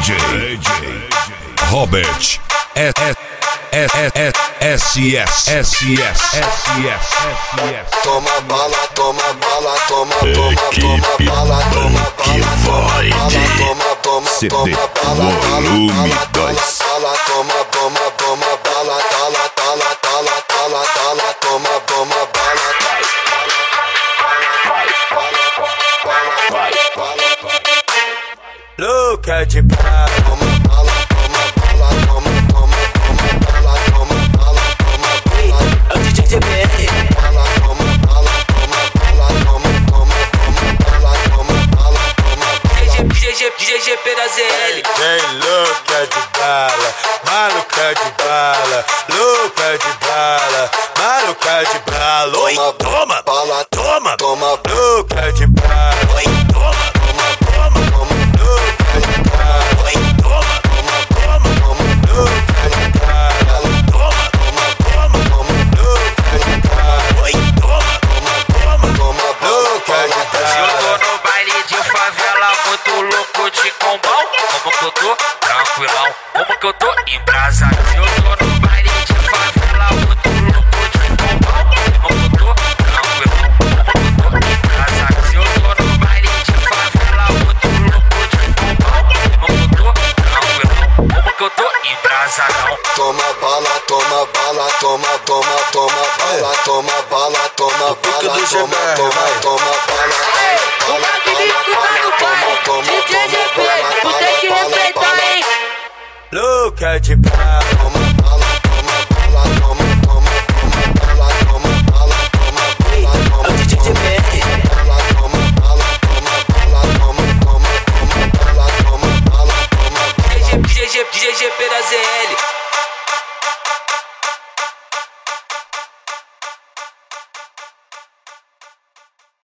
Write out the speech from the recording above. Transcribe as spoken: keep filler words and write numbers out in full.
J Robert S S S S S S. Toma bala, toma bala, toma, toma, Equipe toma bala, toma Bala toma, toma, C D toma bala, volume dois. bala, toma, toma, toma bala, tala, tala, tala, tala, tala, toma, toma bala, louca de bala, toma bala, toma bala, toma, toma, toma bala, toma bala, toma bala, é o D J G B R. Bala, toma bala, toma bala, toma, toma, toma bala, toma bala, toma bala. D J G P da Z L. Vem louca de bala, maluca de bala, louca de bala, maluca de bala. Oi, toma, bala, toma, toma, louca de bala. Oi, toma, Toma, toma, toma, louca de bala. Oi, toma, Toma, toma, toma, louca de bala. toma, Toma, toma, toma, louca de bala. oi, toma, Toma, toma, toma, louca de Se eu bala. tô no baile de favela, muito louco de combão. Como que eu tô? Tranquilão. Como que eu tô? Em brasa. Se eu tô no baile de favela, muito louco de combão. Como que eu tô? Tranquilão. Como que eu tô? Em brasa. Se eu tô no baile de favela, muito louco de combão. Como que eu tô? Tranquilão. Como que eu tô? Em brasa não. Toma bala, toma bala, toma, toma, toma bala, toma bala, toma bala, toma, toma, toma bala, O magnífico tá no baile, D J G P, tu tem que respeitar, hein? louca de bala, toma bala, toma bala, toma, toma, toma bala, toma bala, toma bala, toma, É o D J G B R. bala, toma bala, toma bala, toma, toma, toma bala, toma bala, toma D J G P da Z L.